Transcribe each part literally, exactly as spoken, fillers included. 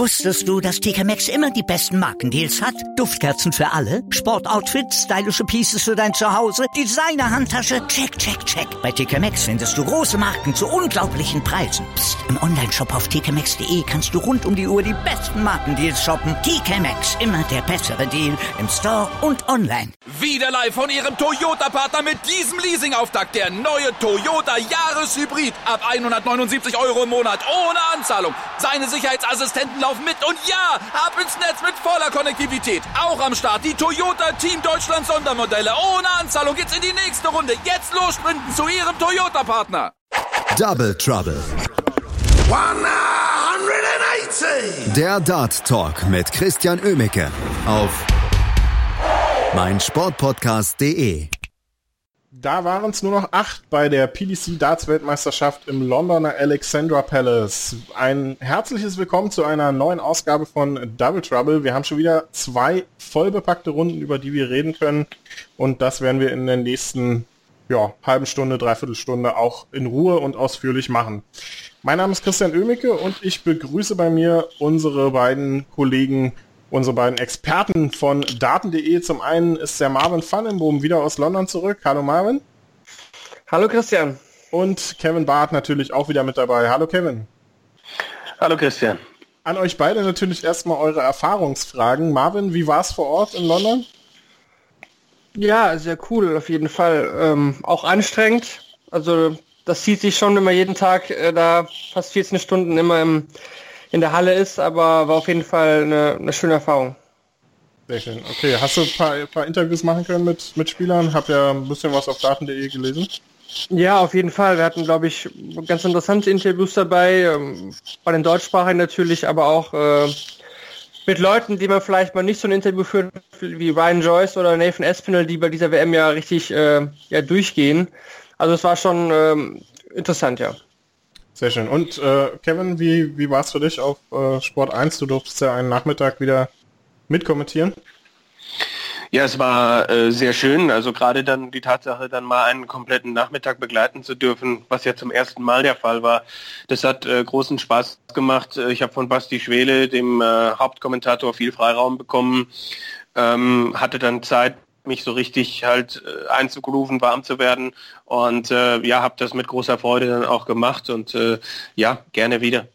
Wusstest du, dass T K Maxx immer die besten Markendeals hat? Duftkerzen für alle, Sportoutfits, stylische Pieces für dein Zuhause, Designer-Handtasche, check, check, check. Bei T K Maxx findest du große Marken zu unglaublichen Preisen. Psst. Im Onlineshop auf t k maxx punkt d e kannst du rund um die Uhr die besten Markendeals shoppen. T K Maxx, immer der bessere Deal im Store und online. Wieder live von Ihrem Toyota-Partner mit diesem Leasing-Auftakt. Der neue Toyota Jahreshybrid. Ab hundertneunundsiebzig Euro im Monat ohne Anzahlung. Seine Sicherheitsassistenten laufen mit und ja, ab ins Netz mit voller Konnektivität. Auch am Start die Toyota Team Deutschland Sondermodelle. Ohne Anzahlung geht's in die nächste Runde. Jetzt los sprinten zu Ihrem Toyota-Partner. Double Trouble. hundertachtzig. Der Dart Talk mit Christian Oemeke auf meinsportpodcast punkt de. Da waren es nur noch acht bei der P D C Darts Weltmeisterschaft im Londoner Alexandra Palace. Ein herzliches Willkommen zu einer neuen Ausgabe von Double Trouble. Wir haben schon wieder zwei vollbepackte Runden, über die wir reden können. Und das werden wir in der nächsten ja, halben Stunde, dreiviertel Stunde auch in Ruhe und ausführlich machen. Mein Name ist Christian Oemeke und ich begrüße bei mir unsere beiden Kollegen, unsere beiden Experten von Daten punkt de. Zum einen ist der Marvin Vandenboom wieder aus London zurück. Hallo Marvin. Hallo Christian. Und Kevin Barth natürlich auch wieder mit dabei. Hallo Kevin. Hallo Christian. An euch beide natürlich erstmal eure Erfahrungsfragen. Marvin, wie war es vor Ort in London? Ja, sehr cool auf jeden Fall. Ähm, auch anstrengend. Also das zieht sich schon, wenn man jeden Tag äh, da fast vierzehn Stunden immer im in der Halle ist, aber war auf jeden Fall eine, eine schöne Erfahrung. Sehr schön. Okay, hast du ein paar, ein paar Interviews machen können mit, mit Spielern? Hab ja ein bisschen was auf Daten punkt de gelesen. Ja, auf jeden Fall. Wir hatten, glaube ich, ganz interessante Interviews dabei, ähm, bei den Deutschsprachigen natürlich, aber auch äh, mit Leuten, die man vielleicht mal nicht so ein Interview führt, wie Ryan Joyce oder Nathan Aspinall, die bei dieser W M ja richtig äh, ja, durchgehen. Also es war schon ähm, interessant, ja. Sehr schön. Und äh, Kevin, wie, wie war es für dich auf äh, Sport eins? Du durftest ja einen Nachmittag wieder mitkommentieren. Ja, es war äh, sehr schön. Also gerade dann die Tatsache, dann mal einen kompletten Nachmittag begleiten zu dürfen, was ja zum ersten Mal der Fall war. Das hat äh, großen Spaß gemacht. Ich habe von Basti Schwele, dem äh, Hauptkommentator, viel Freiraum bekommen. Ähm, hatte dann Zeit, mich so richtig halt äh, einzugrooven, warm zu werden und äh, ja, habe das mit großer Freude dann auch gemacht und äh, ja, gerne wieder.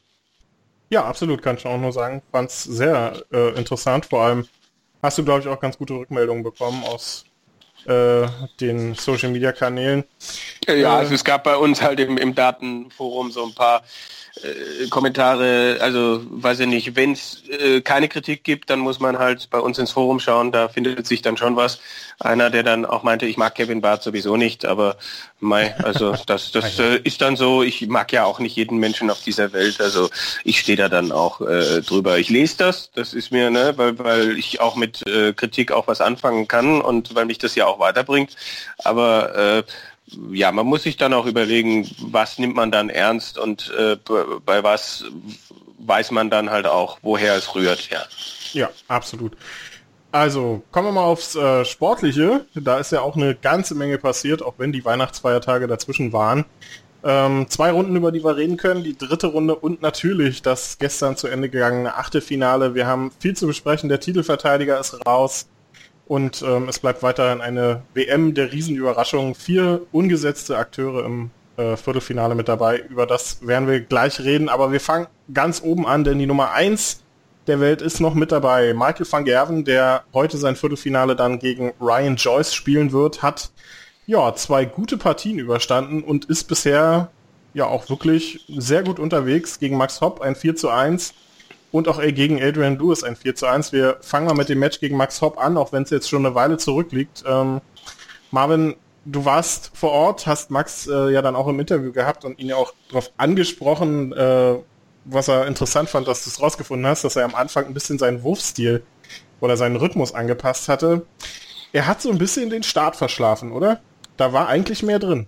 Ja, absolut, kann ich auch nur sagen. Fand es sehr äh, interessant, vor allem hast du, glaube ich, auch ganz gute Rückmeldungen bekommen aus äh, den Social-Media-Kanälen. Ja, äh, also es gab bei uns halt im, im Datenforum so ein paar äh, Kommentare, also weiß ich nicht, wenn es äh, keine Kritik gibt, dann muss man halt bei uns ins Forum schauen, da findet sich dann schon was. Einer, der dann auch meinte, ich mag Kevin Barth sowieso nicht, aber mei, also das, das äh, ist dann so, ich mag ja auch nicht jeden Menschen auf dieser Welt, also ich stehe da dann auch äh, drüber. Ich lese das, das ist mir, ne, weil, weil ich auch mit äh, Kritik auch was anfangen kann und weil mich das ja auch weiterbringt, aber äh, ja, man muss sich dann auch überlegen, was nimmt man dann ernst und äh, bei was weiß man dann halt auch, woher es rührt, ja. Ja, absolut. Also, kommen wir mal aufs äh, Sportliche. Da ist ja auch eine ganze Menge passiert, auch wenn die Weihnachtsfeiertage dazwischen waren. Ähm, zwei Runden, über die wir reden können. Die dritte Runde und natürlich das gestern zu Ende gegangene Achtelfinale. Wir haben viel zu besprechen. Der Titelverteidiger ist raus. Und ähm, es bleibt weiterhin eine W M der Riesenüberraschung. Vier ungesetzte Akteure im äh, Viertelfinale mit dabei. Über das werden wir gleich reden. Aber wir fangen ganz oben an, denn die Nummer eins der Welt ist noch mit dabei. Michael van Gerwen, der heute sein Viertelfinale dann gegen Ryan Joyce spielen wird, hat ja zwei gute Partien überstanden und ist bisher ja auch wirklich sehr gut unterwegs gegen Max Hopp, ein vier zu eins. Und auch gegen Adrian Lewis ein vier zu eins. Wir fangen mal mit dem Match gegen Max Hopp an, auch wenn es jetzt schon eine Weile zurückliegt. Ähm, Marvin, du warst vor Ort, hast Max äh, ja dann auch im Interview gehabt und ihn ja auch darauf angesprochen, äh, was er interessant fand, dass du es rausgefunden hast, dass er am Anfang ein bisschen seinen Wurfstil oder seinen Rhythmus angepasst hatte. Er hat so ein bisschen den Start verschlafen, oder? Da war eigentlich mehr drin.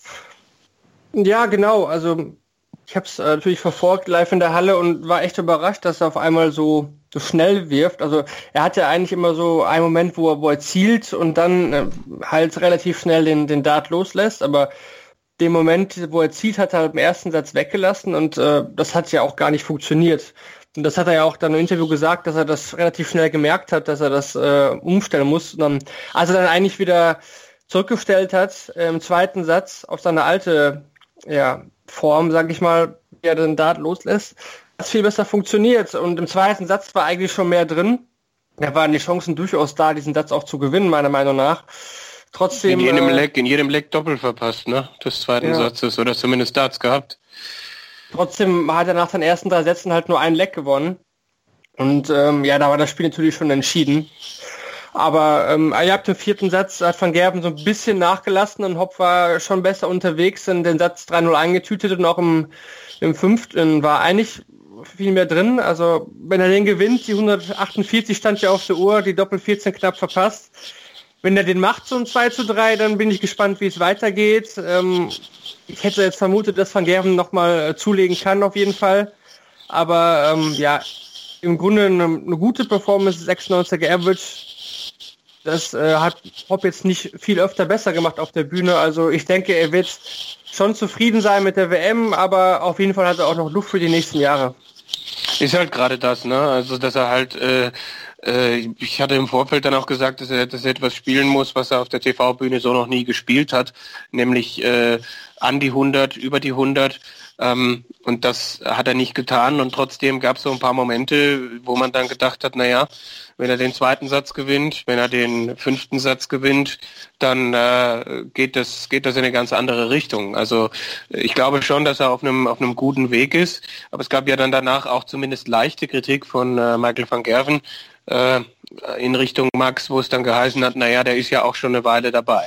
Ja, genau. Also ich habe es äh, natürlich verfolgt live in der Halle und war echt überrascht, dass er auf einmal so, so schnell wirft. Also er hat ja eigentlich immer so einen Moment, wo er, wo er zielt und dann äh, halt relativ schnell den, den Dart loslässt, aber den Moment, wo er zielt, hat er im ersten Satz weggelassen und äh, das hat ja auch gar nicht funktioniert. Und das hat er ja auch dann im Interview gesagt, dass er das relativ schnell gemerkt hat, dass er das äh, umstellen muss. Und dann, als er dann eigentlich wieder zurückgestellt hat, äh, im zweiten Satz auf seine alte ja, Form, sag ich mal, wie er den Dart loslässt, hat es viel besser funktioniert. Und im zweiten Satz war eigentlich schon mehr drin. Da waren die Chancen durchaus da, diesen Satz auch zu gewinnen, meiner Meinung nach. Trotzdem, in jedem äh, Leck, in jedem Leck doppelt verpasst, ne? Des zweiten ja. Satzes, oder zumindest Darts gehabt. Trotzdem hat er nach den ersten drei Sätzen halt nur einen Leck gewonnen. Und ähm, ja, da war das Spiel natürlich schon entschieden. Aber ähm, ihr habt im vierten Satz, hat Van Gerven so ein bisschen nachgelassen und Hopp war schon besser unterwegs und den Satz drei null eingetütet und auch im, im fünften war eigentlich viel mehr drin. Also wenn er den gewinnt, die hundertachtundvierzig stand ja auf der Uhr, die Doppel vierzehn knapp verpasst. Wenn er den macht, so ein zwei zu drei, dann bin ich gespannt, wie es weitergeht. Ähm, ich hätte jetzt vermutet, dass Van Gerven nochmal äh, zulegen kann, auf jeden Fall. Aber ähm, ja, im Grunde eine, eine gute Performance, sechsundneunziger Average. Das äh, hat Hopp jetzt nicht viel öfter besser gemacht auf der Bühne. Also ich denke, er wird schon zufrieden sein mit der W M, aber auf jeden Fall hat er auch noch Luft für die nächsten Jahre. Ist halt gerade das, ne? Also dass er halt, äh, äh, ich hatte im Vorfeld dann auch gesagt, dass er, dass er etwas spielen muss, was er auf der T V-Bühne so noch nie gespielt hat, nämlich äh, an die hundert, über die hundert. Ähm, und das hat er nicht getan und trotzdem gab es so ein paar Momente, wo man dann gedacht hat, naja, wenn er den zweiten Satz gewinnt, wenn er den fünften Satz gewinnt, dann äh, geht das geht das in eine ganz andere Richtung. Also ich glaube schon, dass er auf einem auf einem guten Weg ist, aber es gab ja dann danach auch zumindest leichte Kritik von äh, Michael van Gerven äh, in Richtung Max, wo es dann geheißen hat, naja, der ist ja auch schon eine Weile dabei.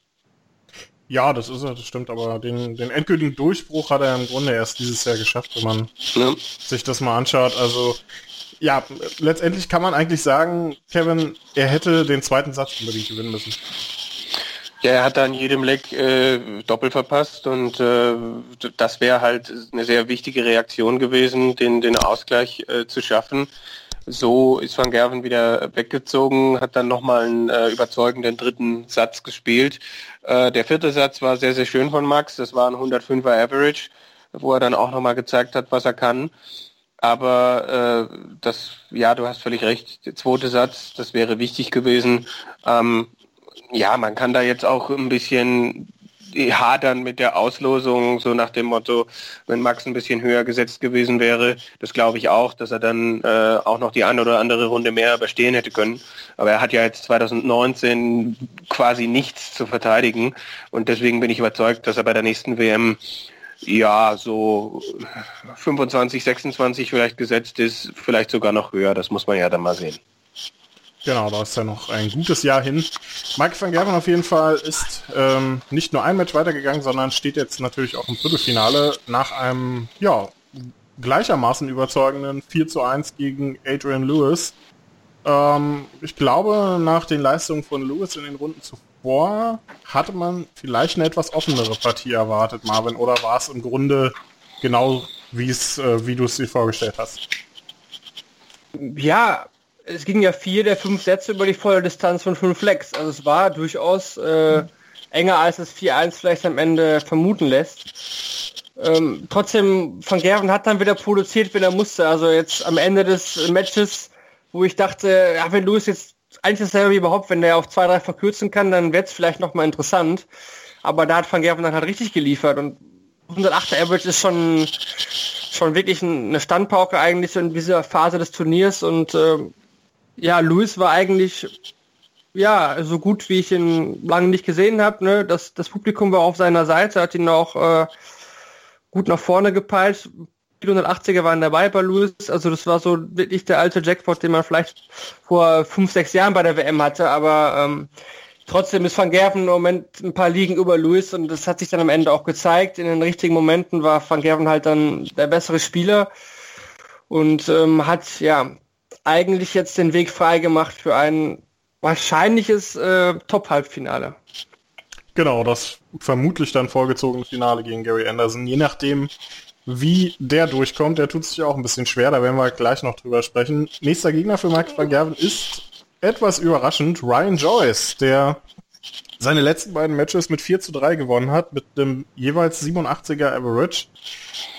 Ja, das ist er, das stimmt, aber den, den endgültigen Durchbruch hat er im Grunde erst dieses Jahr geschafft, wenn man ja. sich das mal anschaut. Also ja, letztendlich kann man eigentlich sagen, Kevin, er hätte den zweiten Satz unbedingt gewinnen müssen. Ja, er hat da in jedem Leck äh, doppelt verpasst und äh, das wäre halt eine sehr wichtige Reaktion gewesen, den, den Ausgleich äh, zu schaffen. So ist Van Gerven wieder weggezogen, hat dann nochmal einen äh, überzeugenden dritten Satz gespielt. Äh, der vierte Satz war sehr, sehr schön von Max. Das war ein hundertfünfer Average, wo er dann auch nochmal gezeigt hat, was er kann. Aber äh, das, ja, du hast völlig recht. Der zweite Satz, das wäre wichtig gewesen. Ähm, ja, man kann da jetzt auch ein bisschen hadern mit der Auslosung, so nach dem Motto, wenn Max ein bisschen höher gesetzt gewesen wäre, das glaube ich auch, dass er dann äh, auch noch die eine oder andere Runde mehr überstehen hätte können. Aber er hat ja jetzt zwanzig neunzehn quasi nichts zu verteidigen und deswegen bin ich überzeugt, dass er bei der nächsten W M ja so fünfundzwanzig, sechsundzwanzig vielleicht gesetzt ist, vielleicht sogar noch höher, das muss man ja dann mal sehen. Genau, da ist ja noch ein gutes Jahr hin. Mike van Gerven auf jeden Fall ist ähm, nicht nur ein Match weitergegangen, sondern steht jetzt natürlich auch im Viertelfinale nach einem, ja, gleichermaßen überzeugenden vier zu eins gegen Adrian Lewis. Ähm, ich glaube, nach den Leistungen von Lewis in den Runden zuvor hatte man vielleicht eine etwas offenere Partie erwartet, Marvin, oder war es im Grunde genau, wie es, äh, wie du es dir vorgestellt hast? Ja, es ging ja vier der fünf Sätze über die volle Distanz von fünf Lecks. Also es war durchaus äh, enger, als es vier eins vielleicht am Ende vermuten lässt. Ähm, trotzdem, Van Gerven hat dann wieder produziert, wenn er musste. Also jetzt am Ende des Matches, wo ich dachte, ja, wenn Lewis jetzt eigentlich dasselbe wie überhaupt, wenn der auf zwei, drei verkürzen kann, dann wird es vielleicht nochmal interessant. Aber da hat Van Gerven dann halt richtig geliefert. Und hundertachter Average ist schon, schon wirklich eine Standpauke eigentlich so in dieser Phase des Turniers. Und äh, ja, Lewis war eigentlich ja so gut, wie ich ihn lange nicht gesehen habe. Ne? Das, das Publikum war auf seiner Seite, hat ihn auch äh, gut nach vorne gepeilt. hundertachtziger waren dabei bei Lewis. Also das war so wirklich der alte Jackpot, den man vielleicht vor fünf, sechs Jahren bei der W M hatte. Aber ähm, trotzdem ist Van Gerven im Moment ein paar Ligen über Lewis und das hat sich dann am Ende auch gezeigt. In den richtigen Momenten war Van Gerven halt dann der bessere Spieler und ähm, hat ja eigentlich jetzt den Weg frei gemacht für ein wahrscheinliches äh, Top-Halbfinale. Genau, das vermutlich dann vorgezogene Finale gegen Gary Anderson. Je nachdem, wie der durchkommt, der tut sich ja auch ein bisschen schwer, da werden wir gleich noch drüber sprechen. Nächster Gegner für Mike van Gerven ist etwas überraschend Ryan Joyce, der seine letzten beiden Matches mit vier zu drei gewonnen hat, mit dem jeweils siebenundachtziger Average.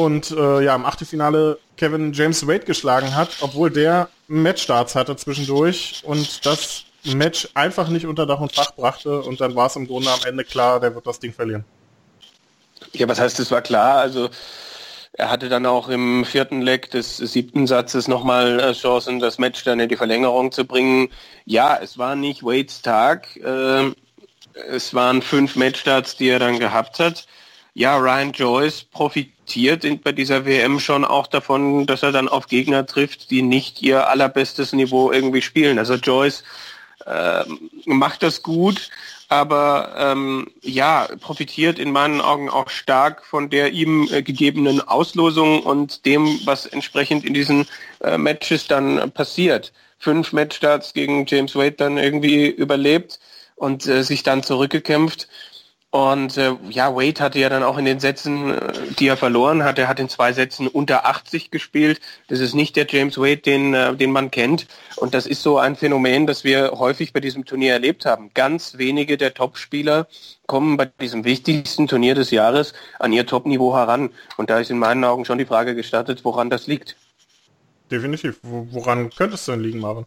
und äh, ja im Achtelfinale Kevin James Wade geschlagen hat, obwohl der Matchstarts hatte zwischendurch und das Match einfach nicht unter Dach und Fach brachte und dann war es im Grunde am Ende klar, der wird das Ding verlieren. Ja, was heißt, es war klar? Also er hatte dann auch im vierten Leg des siebten Satzes nochmal Chancen, das Match dann in die Verlängerung zu bringen. Ja, es war nicht Wades Tag. Äh, es waren fünf Matchstarts, die er dann gehabt hat. Ja, Ryan Joyce profitiert in, bei dieser W M schon auch davon, dass er dann auf Gegner trifft, die nicht ihr allerbestes Niveau irgendwie spielen. Also Joyce äh, macht das gut, aber ähm, ja, profitiert in meinen Augen auch stark von der ihm äh, gegebenen Auslosung und dem, was entsprechend in diesen äh, Matches dann passiert. Fünf Matchstarts gegen James Wade dann irgendwie überlebt und äh, sich dann zurückgekämpft. Und äh, ja, Wade hatte ja dann auch in den Sätzen, äh, die er verloren hat, er hat in zwei Sätzen unter achtzig gespielt. Das ist nicht der James Wade, den, äh, den man kennt. Und das ist so ein Phänomen, das wir häufig bei diesem Turnier erlebt haben. Ganz wenige der Topspieler kommen bei diesem wichtigsten Turnier des Jahres an ihr Topniveau heran. Und da ist in meinen Augen schon die Frage gestattet, woran das liegt. Definitiv. Wo, woran könnte es denn liegen, Marvin?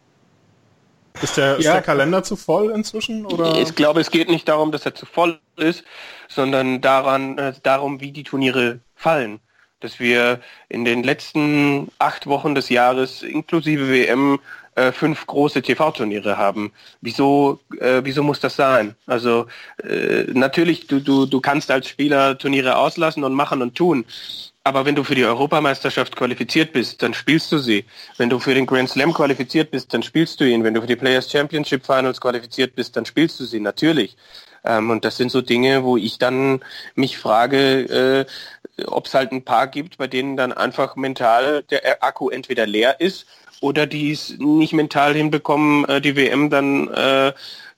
Ist der, ist ja. der Kalender zu voll inzwischen? Oder? Ich glaube, es geht nicht darum, dass er zu voll ist, sondern daran, äh, darum, wie die Turniere fallen. Dass wir in den letzten acht Wochen des Jahres inklusive W M äh, fünf große T V-Turniere haben. Wieso, äh, wieso muss das sein? Also äh, natürlich, du, du, du kannst als Spieler Turniere auslassen und machen und tun. Aber wenn du für die Europameisterschaft qualifiziert bist, dann spielst du sie. Wenn du für den Grand Slam qualifiziert bist, dann spielst du ihn. Wenn du für die Players Championship Finals qualifiziert bist, dann spielst du sie, natürlich. Ähm, und das sind so Dinge, wo ich dann mich frage, äh, ob es halt ein paar gibt, bei denen dann einfach mental der Akku entweder leer ist oder die es nicht mental hinbekommen, äh, die W M dann äh,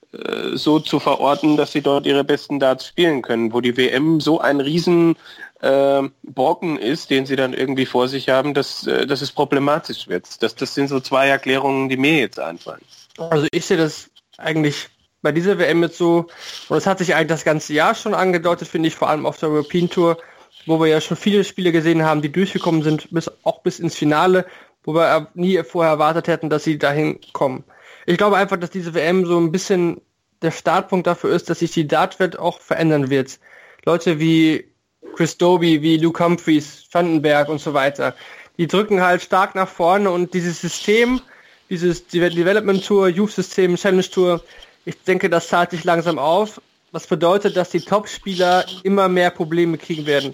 so zu verorten, dass sie dort ihre besten Darts spielen können, wo die W M so ein riesen äh, Brocken ist, den sie dann irgendwie vor sich haben, dass, äh, dass es problematisch wird. Das, das sind so zwei Erklärungen, die mir jetzt einfallen. Also ich sehe das eigentlich bei dieser W M jetzt so, und es hat sich eigentlich das ganze Jahr schon angedeutet, finde ich, vor allem auf der European Tour, wo wir ja schon viele Spiele gesehen haben, die durchgekommen sind, bis auch bis ins Finale, wo wir nie vorher erwartet hätten, dass sie dahin kommen. Ich glaube einfach, dass diese W M so ein bisschen der Startpunkt dafür ist, dass sich die Dartwelt auch verändern wird. Leute wie Chris Dobey, wie Luke Humphries, Vandenberg und so weiter, die drücken halt stark nach vorne und dieses System, dieses Development Tour, Youth System, Challenge Tour, ich denke, das zahlt sich langsam auf. Was bedeutet, dass die Top-Spieler immer mehr Probleme kriegen werden.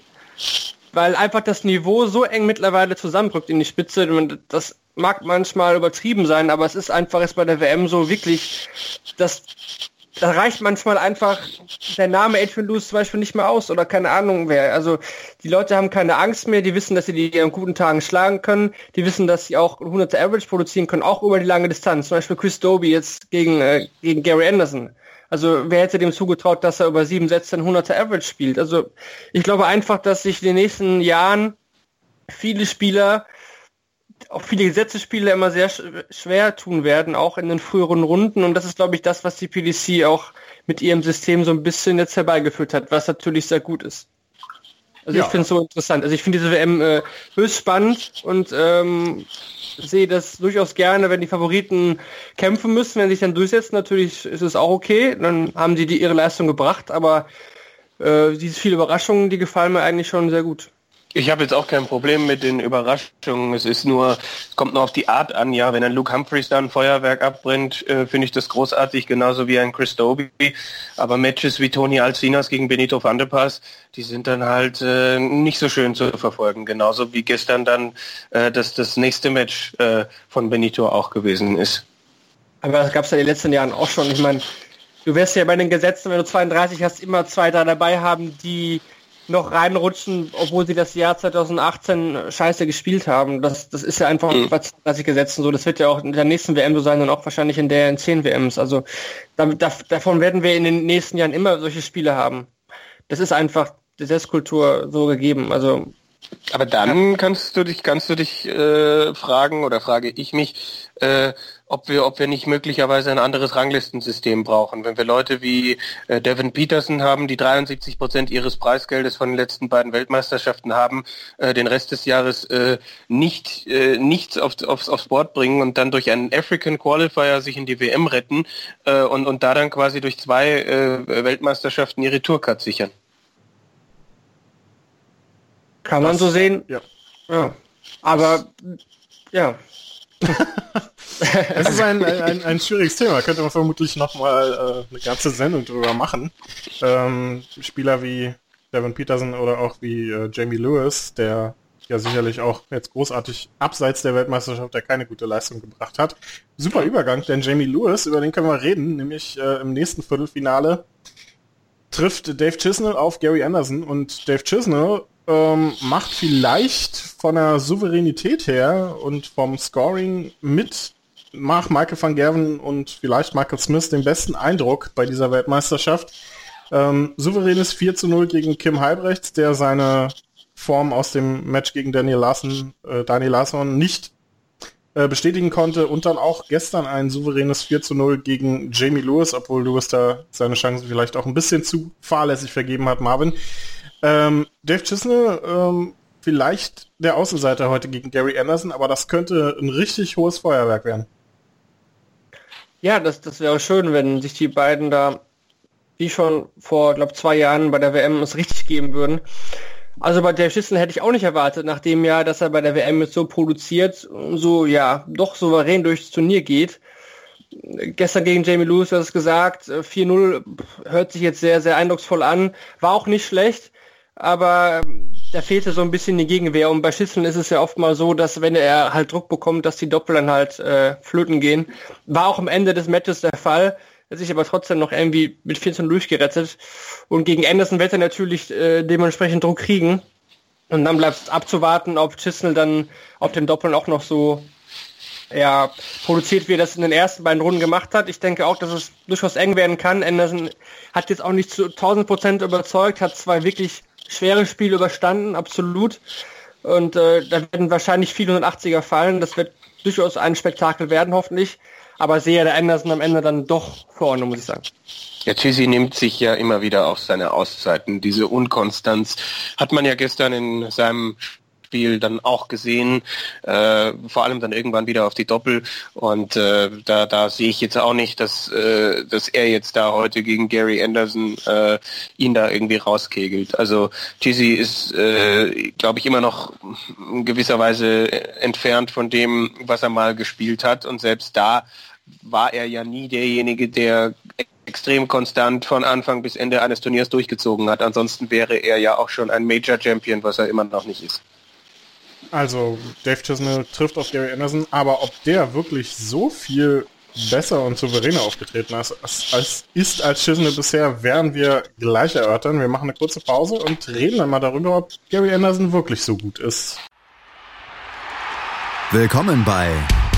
Weil einfach das Niveau so eng mittlerweile zusammenrückt in die Spitze und das mag manchmal übertrieben sein, aber es ist einfach jetzt bei der W M so wirklich, dass da reicht manchmal einfach der Name Adrian Lewis zum Beispiel nicht mehr aus oder keine Ahnung wer. Also die Leute haben keine Angst mehr, die wissen, dass sie die an guten Tagen schlagen können, die wissen, dass sie auch hunderte Average produzieren können, auch über die lange Distanz. Zum Beispiel Chris Dobey jetzt gegen, äh, gegen Gary Anderson. Also wer hätte dem zugetraut, dass er über sieben Sätze ein hunderte Average spielt? Also ich glaube einfach, dass sich in den nächsten Jahren viele Spieler, auch viele Gesetzesspieler immer sehr sch- schwer tun werden, auch in den früheren Runden. Und das ist, glaube ich, das, was die P D C auch mit ihrem System so ein bisschen jetzt herbeigeführt hat, was natürlich sehr gut ist. Also ja. Ich finde es so interessant. Also ich finde diese W M äh, höchst spannend und ähm, sehe das durchaus gerne, wenn die Favoriten kämpfen müssen, wenn sie sich dann durchsetzen. Natürlich ist es auch okay, dann haben sie die ihre Leistung gebracht, aber äh, diese viele Überraschungen, die gefallen mir eigentlich schon sehr gut. Ich habe jetzt auch kein Problem mit den Überraschungen. Es ist nur, es kommt nur auf die Art an. Ja, wenn ein Luke Humphries da ein Feuerwerk abbrennt, äh, finde ich das großartig, genauso wie ein Chris Dobey. Aber Matches wie Tony Alcinas gegen Benito van der Pas, die sind dann halt äh, nicht so schön zu verfolgen. Genauso wie gestern dann äh, das, das nächste Match äh, von Benito auch gewesen ist. Aber das gab es ja in den letzten Jahren auch schon. Ich meine, du wirst ja bei den Gesetzen, wenn du zweiunddreißig hast, immer zwei, drei dabei haben, die noch reinrutschen, obwohl sie das Jahr zwanzig achtzehn scheiße gespielt haben. Das, das ist ja einfach mhm. bei zweiunddreißig Gesetzen so. Das wird ja auch in der nächsten W M so sein und auch wahrscheinlich in der in zehn W Ms. Also da, da, davon werden wir in den nächsten Jahren immer solche Spiele haben. Das ist einfach Gesetzkultur so gegeben. Also Aber dann kannst du dich, kannst du dich äh, fragen, oder frage ich mich, äh, ob wir, ob wir nicht möglicherweise ein anderes Ranglistensystem brauchen. Wenn wir Leute wie äh, Devin Peterson haben, die dreiundsiebzig Prozent ihres Preisgeldes von den letzten beiden Weltmeisterschaften haben, äh, den Rest des Jahres äh, nicht äh, nichts auf, aufs, aufs Board bringen und dann durch einen African Qualifier sich in die W M retten äh, und, und da dann quasi durch zwei äh, Weltmeisterschaften ihre Tourcard sichern. Kann man das, so sehen. Ja. Ja. Aber, ja. Es ist ein, ein, ein schwieriges Thema. Könnte man vermutlich nochmal äh, eine ganze Sendung drüber machen. Ähm, Spieler wie Devin Peterson oder auch wie äh, Jamie Lewis, der ja sicherlich auch jetzt großartig abseits der Weltmeisterschaft, der keine gute Leistung gebracht hat. Super Übergang, denn Jamie Lewis, über den können wir reden, nämlich äh, im nächsten Viertelfinale trifft Dave Chisnell auf Gary Anderson und Dave Chisnell ähm, macht vielleicht von der Souveränität her und vom Scoring mit nach Michael van Gerwen und vielleicht Michael Smith den besten Eindruck bei dieser Weltmeisterschaft. Ähm, souveränes vier zu null gegen Kim Halbrechts, der seine Form aus dem Match gegen Daniel Larsson, äh, Daniel Larsson nicht äh, bestätigen konnte und dann auch gestern ein souveränes vier zu null gegen Jamie Lewis, obwohl Lewis da seine Chancen vielleicht auch ein bisschen zu fahrlässig vergeben hat, Marvin. Ähm, Dave Chisnell, ähm, vielleicht der Außenseiter heute gegen Gary Anderson, aber das könnte ein richtig hohes Feuerwerk werden. Ja, das, das wäre schön, wenn sich die beiden da, wie schon vor, glaube zwei Jahren bei der W M es richtig geben würden. Also bei Dave Chisnell hätte ich auch nicht erwartet, nachdem ja, dass er bei der W M jetzt so produziert, so, ja, doch souverän durchs Turnier geht. Gestern gegen Jamie Lewis, du hast es gesagt, vier null hört sich jetzt sehr, sehr eindrucksvoll an, war auch nicht schlecht, aber da fehlte so ein bisschen die Gegenwehr. Und bei Chisnell ist es ja oft mal so, dass wenn er halt Druck bekommt, dass die Doppel dann halt äh, flöten gehen. War auch am Ende des Matches der Fall, hat sich aber trotzdem noch irgendwie mit vier zu null durchgerettet. Und gegen Anderson wird er natürlich äh, dementsprechend Druck kriegen. Und dann bleibt es abzuwarten, ob Chisnell dann auf den Doppeln auch noch so ja, produziert, wie er das in den ersten beiden Runden gemacht hat. Ich denke auch, dass es durchaus eng werden kann. Anderson hat jetzt auch nicht zu tausend Prozent überzeugt, hat zwei wirklich schwere Spiele überstanden, absolut. Und äh, da werden wahrscheinlich viele hundertachtziger fallen. Das wird durchaus ein Spektakel werden, hoffentlich. Aber sehe der Anderson am Ende dann doch vorne, muss ich sagen. Ja, Chizzy nimmt sich ja immer wieder auf seine Auszeiten. Diese Unkonstanz hat man ja gestern in seinem Spiel dann auch gesehen, äh, vor allem dann irgendwann wieder auf die Doppel und äh, da, da sehe ich jetzt auch nicht, dass, äh, dass er jetzt da heute gegen Gary Anderson äh, ihn da irgendwie rauskegelt. Also Chizzy ist, äh, glaube ich, immer noch in gewisser Weise entfernt von dem, was er mal gespielt hat und selbst da war er ja nie derjenige, der extrem konstant von Anfang bis Ende eines Turniers durchgezogen hat. Ansonsten wäre er ja auch schon ein Major Champion, was er immer noch nicht ist. Also, Dave Chisnell trifft auf Gary Anderson, aber ob der wirklich so viel besser und souveräner aufgetreten ist, als, als ist als Chisnell bisher, werden wir gleich erörtern. Wir machen eine kurze Pause und reden dann mal darüber, ob Gary Anderson wirklich so gut ist. Willkommen bei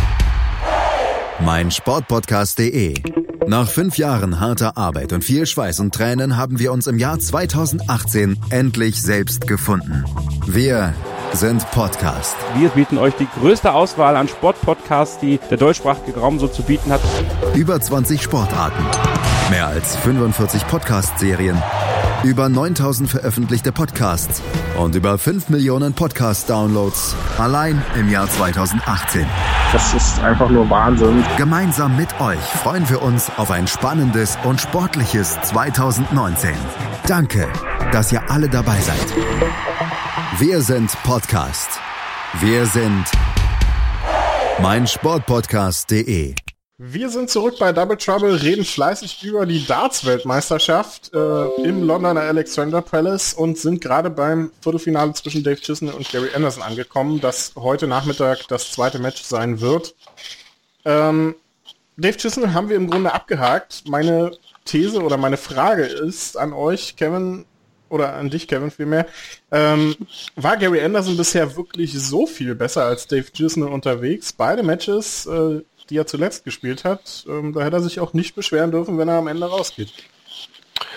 meinsportpodcast punkt de. Nach fünf Jahren harter Arbeit und viel Schweiß und Tränen haben wir uns im Jahr zweitausendachtzehn endlich selbst gefunden. Wir sind Podcast. Wir bieten euch die größte Auswahl an Sportpodcasts, die der deutschsprachige Raum so zu bieten hat. Über zwanzig Sportarten, mehr als fünfundvierzig Podcast-Serien, über neuntausend veröffentlichte Podcasts und über fünf Millionen Podcast-Downloads allein im Jahr zweitausendachtzehn. Das ist einfach nur Wahnsinn. Gemeinsam mit euch freuen wir uns auf ein spannendes und sportliches zweitausendneunzehn. Danke, dass ihr alle dabei seid. Wir sind Podcast. Wir sind meinsportpodcast punkt de. Wir sind zurück bei Double Trouble, reden fleißig über die Darts-Weltmeisterschaft äh, im Londoner Alexandra Palace und sind gerade beim Viertelfinale zwischen Dave Chisnell und Gary Anderson angekommen, das heute Nachmittag das zweite Match sein wird. Ähm, Dave Chisnell haben wir im Grunde abgehakt. Meine These oder meine Frage ist an euch, Kevin, oder an dich, Kevin, vielmehr. Ähm, war Gary Anderson bisher wirklich so viel besser als Dave Chisnell unterwegs? Beide Matches, äh, die er zuletzt gespielt hat, ähm, da hätte er sich auch nicht beschweren dürfen, wenn er am Ende rausgeht.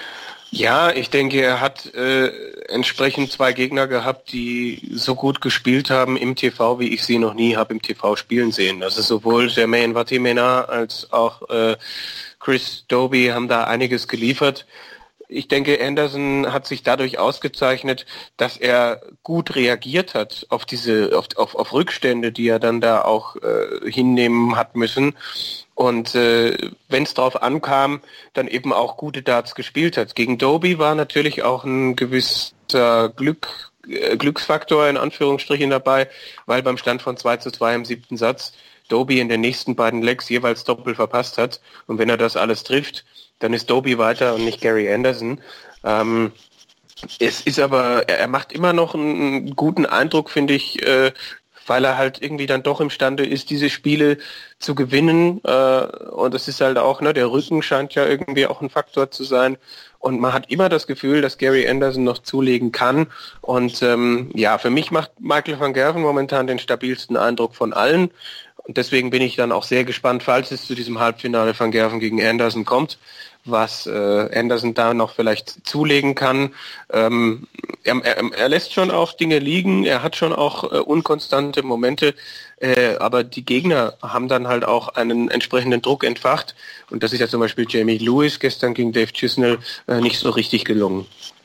Ja, ich denke, er hat äh, entsprechend zwei Gegner gehabt, die so gut gespielt haben im T V, wie ich sie noch nie habe im T V spielen sehen. Also sowohl Jermaine Vatimena als auch äh, Chris Doby haben da einiges geliefert. Ich denke, Anderson hat sich dadurch ausgezeichnet, dass er gut reagiert hat auf diese, auf, auf, auf Rückstände, die er dann da auch äh, hinnehmen hat müssen. Und äh, wenn es drauf ankam, dann eben auch gute Darts gespielt hat. Gegen Doby war natürlich auch ein gewisser Glück, äh, Glücksfaktor in Anführungsstrichen dabei, weil beim Stand von zwei zu zwei im siebten Satz Doby in den nächsten beiden Legs jeweils doppelt verpasst hat. Und wenn er das alles trifft, dann ist Doby weiter und nicht Gary Anderson. Ähm, es ist aber, er, er macht immer noch einen guten Eindruck, finde ich, äh, weil er halt irgendwie dann doch imstande ist, diese Spiele zu gewinnen. Äh, und das ist halt auch, ne, der Rücken scheint ja irgendwie auch ein Faktor zu sein. Und man hat immer das Gefühl, dass Gary Anderson noch zulegen kann. Und ähm, ja, für mich macht Michael van Gerwen momentan den stabilsten Eindruck von allen. Und deswegen bin ich dann auch sehr gespannt, falls es zu diesem Halbfinale van Gerwen gegen Anderson kommt, was äh, Anderson da noch vielleicht zulegen kann. Ähm, er, er, er lässt schon auch Dinge liegen, er hat schon auch äh, unkonstante Momente, äh, aber die Gegner haben dann halt auch einen entsprechenden Druck entfacht. Und das ist ja zum Beispiel Jamie Lewis gestern gegen Dave Chisnell äh, nicht so richtig gelungen.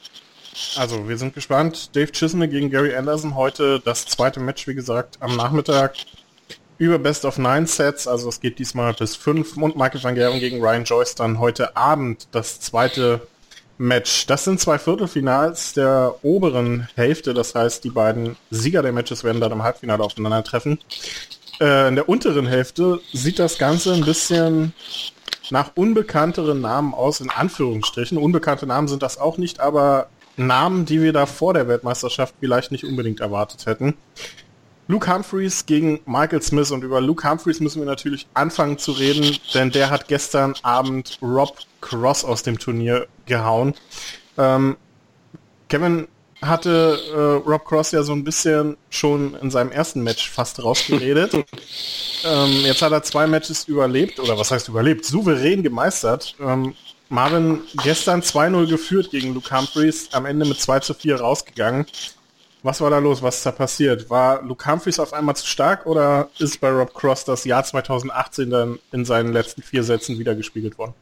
Also wir sind gespannt. Dave Chisnell gegen Gary Anderson, heute das zweite Match, wie gesagt, am Nachmittag. Über Best of Nine Sets, also es geht diesmal bis fünf, und Michael van Gerwen gegen Ryan Joyce dann heute Abend das zweite Match. Das sind zwei Viertelfinals der oberen Hälfte, das heißt, die beiden Sieger der Matches werden dann im Halbfinale aufeinandertreffen. Äh, in der unteren Hälfte sieht das Ganze ein bisschen nach unbekannteren Namen aus, in Anführungsstrichen. Unbekannte Namen sind das auch nicht, aber Namen, die wir da vor der Weltmeisterschaft vielleicht nicht unbedingt erwartet hätten. Luke Humphreys gegen Michael Smith, und über Luke Humphreys müssen wir natürlich anfangen zu reden, denn der hat gestern Abend Rob Cross aus dem Turnier gehauen. Ähm, Kevin hatte äh, Rob Cross ja so ein bisschen schon in seinem ersten Match fast rausgeredet. ähm, jetzt hat er zwei Matches überlebt, oder was heißt überlebt, souverän gemeistert. Ähm, Marvin gestern zwei null geführt gegen Luke Humphreys, am Ende mit zwei zu vier rausgegangen. Was war da los? Was ist da passiert? War Luke Humphreys auf einmal zu stark, oder ist bei Rob Cross das Jahr zwanzig achtzehn dann in seinen letzten vier Sätzen wieder gespiegelt worden?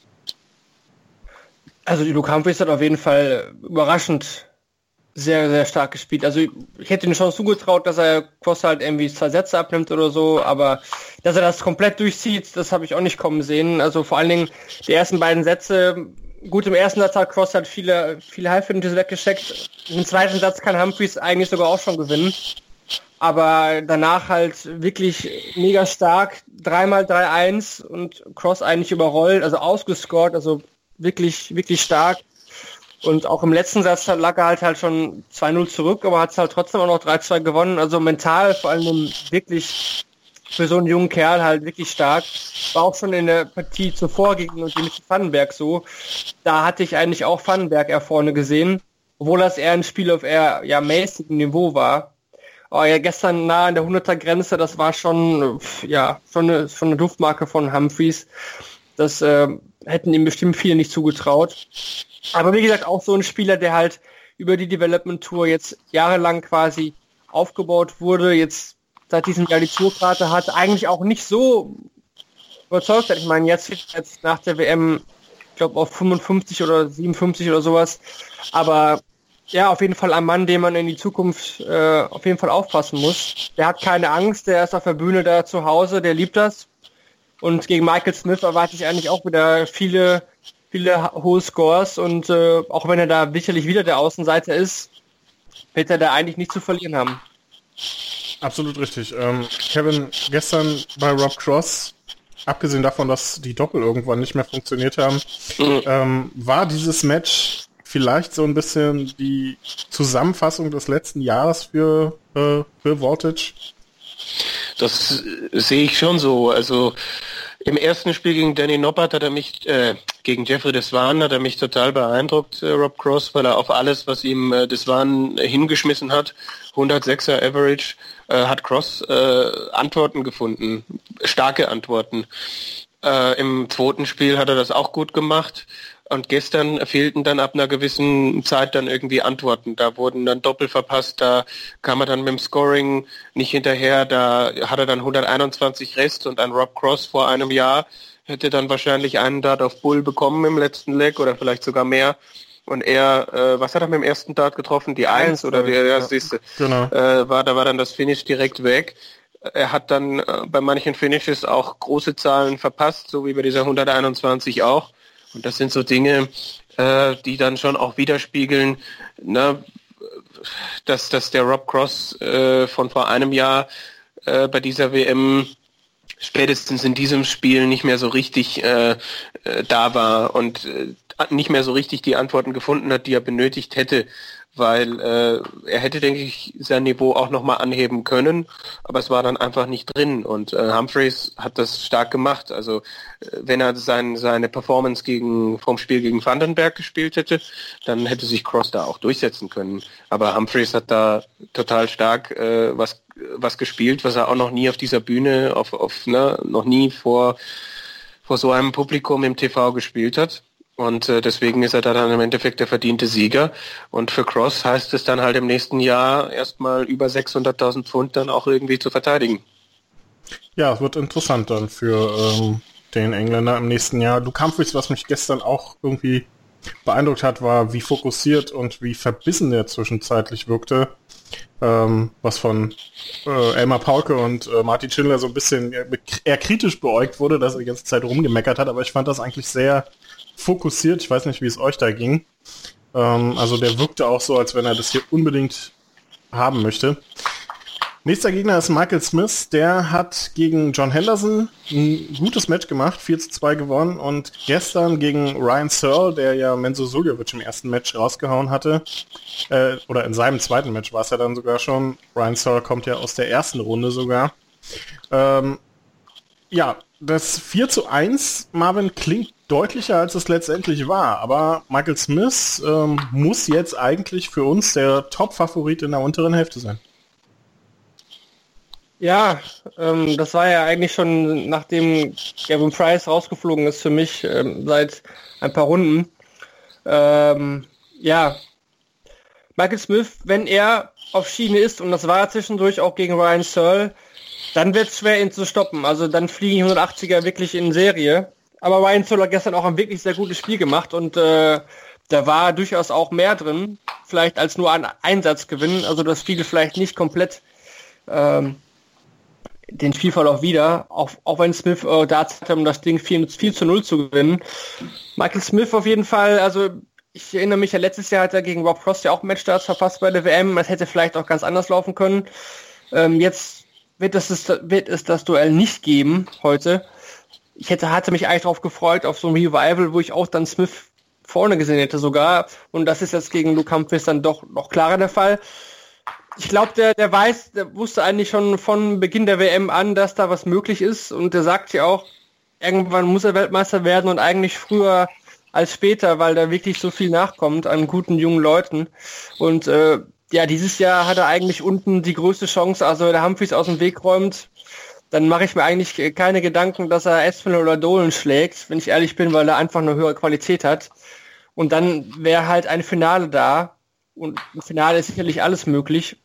Also die Luke Humphreys hat auf jeden Fall überraschend sehr, sehr stark gespielt. Also ich hätte ihm schon zugetraut, dass er Cross halt irgendwie zwei Sätze abnimmt oder so, aber dass er das komplett durchzieht, das habe ich auch nicht kommen sehen. Also vor allen Dingen die ersten beiden Sätze. Gut, im ersten Satz hat Cross halt viele, viele Halbfinals weggeschickt. Im zweiten Satz kann Humphreys eigentlich sogar auch schon gewinnen. Aber danach halt wirklich mega stark. Dreimal drei eins und Cross eigentlich überrollt, also ausgescored, also wirklich, wirklich stark. Und auch im letzten Satz lag er halt halt schon zwei null zurück, aber hat es halt trotzdem auch noch drei zwei gewonnen. Also mental vor allem wirklich für so einen jungen Kerl halt wirklich stark. War auch schon in der Partie zuvor gegen Dimitri Vandenberg so. Da hatte ich eigentlich auch Vandenberg eher vorne gesehen, obwohl das eher ein Spiel auf eher ja, mäßigem Niveau war. Aber ja, gestern nah an der hunderter-Grenze, das war schon ja schon eine, schon eine Duftmarke von Humphreys. Das äh, hätten ihm bestimmt viele nicht zugetraut. Aber wie gesagt, auch so ein Spieler, der halt über die Development Tour jetzt jahrelang quasi aufgebaut wurde, jetzt seit diesem Jahr die Tourkarte hat, eigentlich auch nicht so überzeugt hat. Ich meine, jetzt, jetzt nach der W M, ich glaube auf fünfundfünfzig oder siebenundfünfzig oder sowas. Aber ja, auf jeden Fall ein Mann, den man in die Zukunft äh, auf jeden Fall aufpassen muss. Der hat keine Angst, der ist auf der Bühne da zu Hause, der liebt das. Und gegen Michael Smith erwarte ich eigentlich auch wieder viele, viele hohe Scores. Und äh, auch wenn er da sicherlich wieder der Außenseiter ist, wird er da eigentlich nicht zu verlieren haben. Absolut richtig. Ähm, Kevin, gestern bei Rob Cross, abgesehen davon, dass die Doppel irgendwann nicht mehr funktioniert haben, mhm. ähm, war dieses Match vielleicht so ein bisschen die Zusammenfassung des letzten Jahres für, äh, für Voltage? Das äh, sehe ich schon so. Also im ersten Spiel gegen Danny Noppert hat er mich, äh, gegen Jeffrey Desvan hat er mich total beeindruckt, äh, Rob Cross, weil er auf alles, was ihm äh, Desvan äh, hingeschmissen hat, hundertsechser Average, äh, hat Cross äh, Antworten gefunden, starke Antworten. Äh, Im zweiten Spiel hat er das auch gut gemacht. Und gestern fehlten dann ab einer gewissen Zeit dann irgendwie Antworten. Da wurden dann Doppel verpasst, da kam er dann mit dem Scoring nicht hinterher, da hat er dann hunderteinundzwanzig Rest und ein Rob Cross vor einem Jahr hätte dann wahrscheinlich einen Dart auf Bull bekommen im letzten Leg oder vielleicht sogar mehr. Und er, äh, was hat er mit dem ersten Dart getroffen? Die Eins oder die, ja, siehste, genau. äh, war, da war dann das Finish direkt weg. Er hat dann äh, bei manchen Finishes auch große Zahlen verpasst, so wie bei dieser hunderteinundzwanzig auch. Und das sind so Dinge, äh, die dann schon auch widerspiegeln, ne, dass, dass der Rob Cross äh, von vor einem Jahr äh, bei dieser W M spätestens in diesem Spiel nicht mehr so richtig äh, äh, da war und äh, nicht mehr so richtig die Antworten gefunden hat, die er benötigt hätte. Weil äh, er hätte, denke ich, sein Niveau auch nochmal anheben können, aber es war dann einfach nicht drin. Und äh, Humphreys hat das stark gemacht. Also äh, wenn er sein, seine Performance gegen vom Spiel gegen Vandenberg gespielt hätte, dann hätte sich Cross da auch durchsetzen können. Aber Humphreys hat da total stark äh, was was gespielt, was er auch noch nie auf dieser Bühne, auf, auf ne, noch nie vor vor so einem Publikum im T V gespielt hat. Und äh, deswegen ist er da dann im Endeffekt der verdiente Sieger. Und für Cross heißt es dann halt im nächsten Jahr erstmal über sechshunderttausend Pfund dann auch irgendwie zu verteidigen. Ja, es wird interessant dann für ähm, den Engländer im nächsten Jahr. Luke Humphreys, was mich gestern auch irgendwie beeindruckt hat, war, wie fokussiert und wie verbissen er zwischenzeitlich wirkte. Ähm, was von äh, Elmar Paulke und äh, Martin Schindler so ein bisschen eher kritisch beäugt wurde, dass er die ganze Zeit rumgemeckert hat. Aber ich fand das eigentlich sehr fokussiert. Ich weiß nicht, wie es euch da ging. Ähm, also der wirkte auch so, als wenn er das hier unbedingt haben möchte. Nächster Gegner ist Michael Smith. Der hat gegen John Henderson ein gutes Match gemacht, vier zu zwei gewonnen. Und gestern gegen Ryan Searle, der ja Menzo Suljovic im ersten Match rausgehauen hatte, äh, oder in seinem zweiten Match war es ja dann sogar schon. Ryan Searle kommt ja aus der ersten Runde sogar. Ähm, ja, das vier zu eins, Marvin, klingt deutlicher, als es letztendlich war. Aber Michael Smith ähm, muss jetzt eigentlich für uns der Top-Favorit in der unteren Hälfte sein. Ja, ähm, das war ja eigentlich schon, nachdem Gavin Price rausgeflogen ist für mich ähm, seit ein paar Runden. Ähm, ja, Michael Smith, wenn er auf Schiene ist, und das war er zwischendurch auch gegen Ryan Searle, dann wird es schwer, ihn zu stoppen. Also dann fliegen die hundertachtziger wirklich in Serie. Aber Ryan Searle hat gestern auch ein wirklich sehr gutes Spiel gemacht und äh, da war durchaus auch mehr drin, vielleicht als nur ein Einsatzgewinn. Also das Spiel vielleicht nicht komplett ähm, den Spielverlauf wieder, auch, auch wenn Smith äh, da hatte, um das Ding vier zu null zu gewinnen. Michael Smith auf jeden Fall, also ich erinnere mich, ja letztes Jahr hat er gegen Rob Cross ja auch Matchstarts verpasst bei der W M. Das hätte vielleicht auch ganz anders laufen können. Ähm, jetzt wird es, wird es das Duell nicht geben heute. Ich hätte, hatte mich eigentlich darauf gefreut, auf so ein Revival, wo ich auch dann Smith vorne gesehen hätte sogar. Und das ist jetzt gegen Luke Humphreys dann doch noch klarer der Fall. Ich glaube, der, der weiß, der wusste eigentlich schon von Beginn der W M an, dass da was möglich ist. Und der sagt ja auch, irgendwann muss er Weltmeister werden und eigentlich früher als später, weil da wirklich so viel nachkommt an guten jungen Leuten. Und äh, ja, dieses Jahr hat er eigentlich unten die größte Chance. Also wenn der Humphreys aus dem Weg räumt, dann mache ich mir eigentlich keine Gedanken, dass er Aspinall oder Dolan schlägt, wenn ich ehrlich bin, weil er einfach eine höhere Qualität hat. Und dann wäre halt ein Finale da. Und im Finale ist sicherlich alles möglich.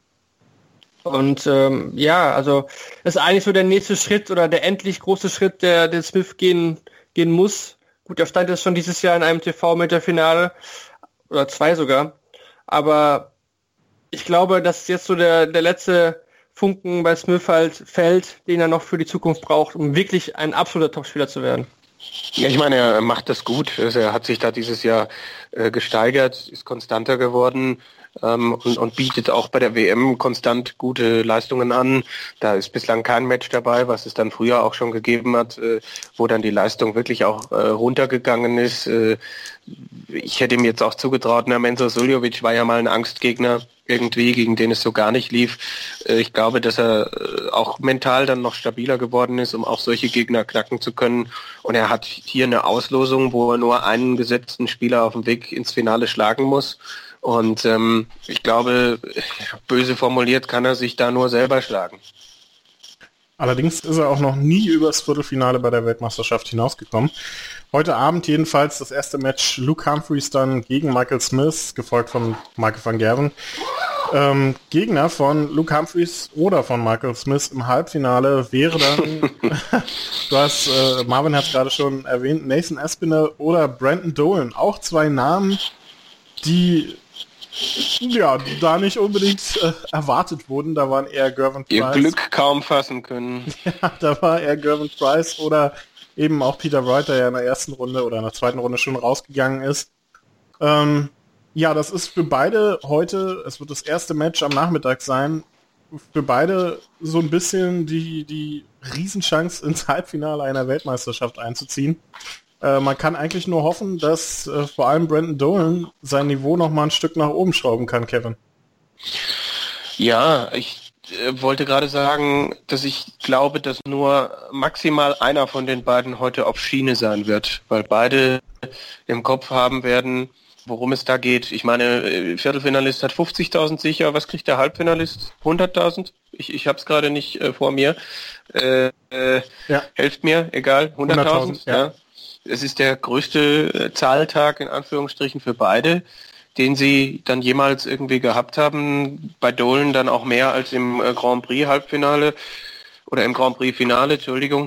Und ähm, ja, also das ist eigentlich so der nächste Schritt oder der endlich große Schritt, der, der Smith gehen, gehen muss. Gut, er stand jetzt schon dieses Jahr in einem T V-Finale oder zwei sogar. Aber ich glaube, dass jetzt so der, der letzte Funken bei Smith halt fällt, den er noch für die Zukunft braucht, um wirklich ein absoluter Topspieler zu werden. Ja, ich meine, er macht das gut. Also er hat sich da dieses Jahr äh, gesteigert, ist konstanter geworden ähm, und, und bietet auch bei der W M konstant gute Leistungen an. Da ist bislang kein Match dabei, was es dann früher auch schon gegeben hat, äh, wo dann die Leistung wirklich auch äh, runtergegangen ist. Äh, ich hätte ihm jetzt auch zugetraut, na, Menzo Suljovic war ja mal ein Angstgegner irgendwie, gegen den es so gar nicht lief. Äh, ich glaube, dass er äh, auch mental dann noch stabiler geworden ist, um auch solche Gegner knacken zu können. Und er hat hier eine Auslosung, wo er nur einen gesetzten Spieler auf dem Weg ins Finale schlagen muss. Und ähm, ich glaube, böse formuliert, kann er sich da nur selber schlagen. Allerdings ist er auch noch nie übers Viertelfinale bei der Weltmeisterschaft hinausgekommen. Heute Abend jedenfalls das erste Match Luke Humphries dann gegen Michael Smith, gefolgt von Michael van Gerwen. Ähm, Gegner von Luke Humphries oder von Michael Smith im Halbfinale wäre dann, du hast, äh, Marvin hat es gerade schon erwähnt, Nathan Aspinall oder Brandon Dolan. Auch zwei Namen, die ja da nicht unbedingt äh, erwartet wurden. Da waren eher Gervin Price. Ihr Glück kaum fassen können. Ja, da war eher Gervin Price oder eben auch Peter Wright, der ja in der ersten Runde oder in der zweiten Runde schon rausgegangen ist. Ähm, Ja, das ist für beide heute, es wird das erste Match am Nachmittag sein, für beide so ein bisschen die, die Riesenchance ins Halbfinale einer Weltmeisterschaft einzuziehen. Äh, man kann eigentlich nur hoffen, dass äh, vor allem Brandon Dolan sein Niveau noch mal ein Stück nach oben schrauben kann, Kevin. Ja, ich äh, wollte gerade sagen, dass ich glaube, dass nur maximal einer von den beiden heute auf Schiene sein wird, weil beide im Kopf haben werden, worum es da geht. Ich meine, Viertelfinalist hat fünfzigtausend sicher. Was kriegt der Halbfinalist? hunderttausend? Ich, ich habe es gerade nicht äh, vor mir. Äh, äh, ja. Helft mir, egal. hunderttausend? Ja. Ja. Es ist der größte äh, Zahltag in Anführungsstrichen für beide, den sie dann jemals irgendwie gehabt haben. Bei Dolan dann auch mehr als im äh, Grand Prix Halbfinale oder im Grand Prix Finale, Entschuldigung.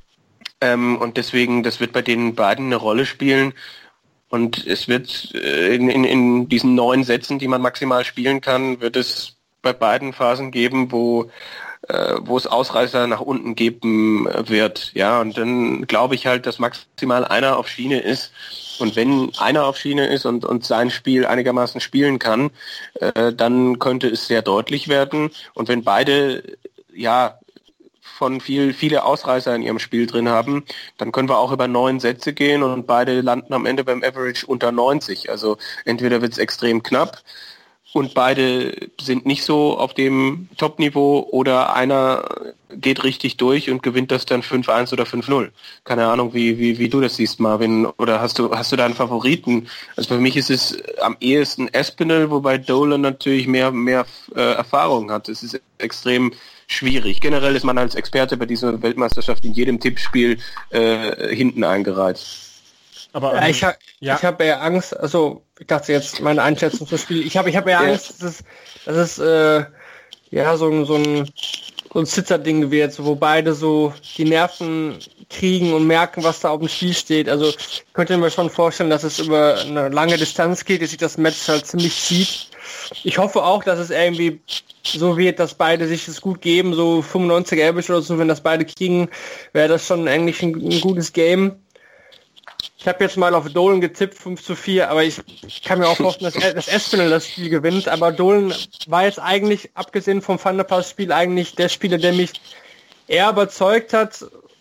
Ähm, und deswegen, das wird bei den beiden eine Rolle spielen. Und es wird äh, in, in, in diesen neun Sätzen, die man maximal spielen kann, wird es bei beiden Phasen geben, wo äh, wo es Ausreißer nach unten geben wird. Ja, und dann glaube ich halt, dass maximal einer auf Schiene ist. Und wenn einer auf Schiene ist und, und sein Spiel einigermaßen spielen kann, äh, dann könnte es sehr deutlich werden. Und wenn beide, ja, von viel, viele Ausreißer in ihrem Spiel drin haben, dann können wir auch über neun Sätze gehen und beide landen am Ende beim Average unter neunzig. Also entweder wird es extrem knapp und beide sind nicht so auf dem Top-Niveau oder einer geht richtig durch und gewinnt das dann fünf eins oder fünf null. Keine Ahnung, wie, wie, wie du das siehst, Marvin. Oder hast du, hast du da einen Favoriten? Also für mich ist es am ehesten Aspinall, wobei Dolan natürlich mehr, mehr äh, Erfahrung hat. Es ist extrem schwierig. Generell ist man als Experte bei dieser Weltmeisterschaft in jedem Tippspiel äh, hinten eingereiht. Aber ja, ich habe ja. ich habe ja Angst, also ich dachte jetzt meine Einschätzung zum Spiel, ich habe ich habe ja Angst, dass es, dass es äh, ja so ein so ein so ein Zitterding wird, wo beide so die Nerven kriegen und merken, was da auf dem Spiel steht. Also ich könnte mir schon vorstellen, dass es über eine lange Distanz geht, dass sich das Match halt ziemlich zieht. Ich hoffe auch, dass es irgendwie so wird, dass beide sich das gut geben, so fünfundneunzig Average oder so, wenn das beide kriegen, wäre das schon eigentlich ein, ein gutes Game. Ich habe jetzt mal auf Dolan getippt, fünf zu vier, aber ich kann mir auch vorstellen, dass, dass Aspinall das Spiel gewinnt, aber Dolan war jetzt eigentlich, abgesehen vom Van der Pass-Spiel, eigentlich der Spieler, der mich eher überzeugt hat,